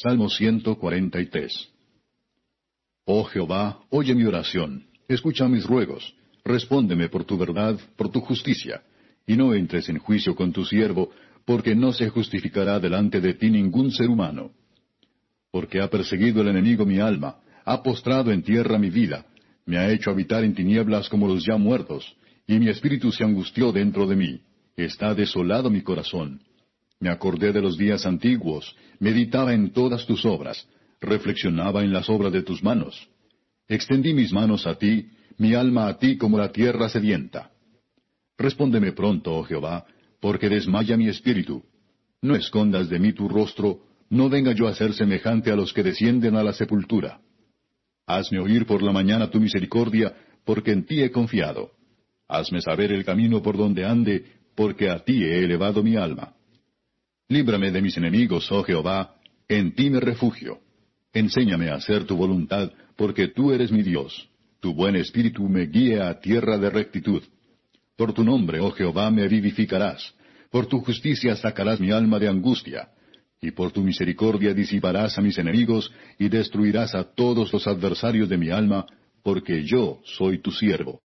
Salmo 143. Oh Jehová, oye mi oración, escucha mis ruegos, respóndeme por tu verdad, por tu justicia, y no entres en juicio con tu siervo, porque no se justificará delante de ti ningún ser humano. Porque ha perseguido el enemigo mi alma, ha postrado en tierra mi vida, me ha hecho habitar en tinieblas como los ya muertos, y mi espíritu se angustió dentro de mí, está desolado mi corazón. Me acordé de los días antiguos, meditaba en todas tus obras, reflexionaba en las obras de tus manos. Extendí mis manos a ti, mi alma a ti como la tierra sedienta. Respóndeme pronto, oh Jehová, porque desmaya mi espíritu. No escondas de mí tu rostro, no venga yo a ser semejante a los que descienden a la sepultura. Hazme oír por la mañana tu misericordia, porque en ti he confiado. Hazme saber el camino por donde ande, porque a ti he elevado mi alma. Líbrame de mis enemigos, oh Jehová, en ti me refugio. Enséñame a hacer tu voluntad, porque tú eres mi Dios. Tu buen espíritu me guíe a tierra de rectitud. Por tu nombre, oh Jehová, me vivificarás. Por tu justicia sacarás mi alma de angustia. Y por tu misericordia disiparás a mis enemigos, y destruirás a todos los adversarios de mi alma, porque yo soy tu siervo.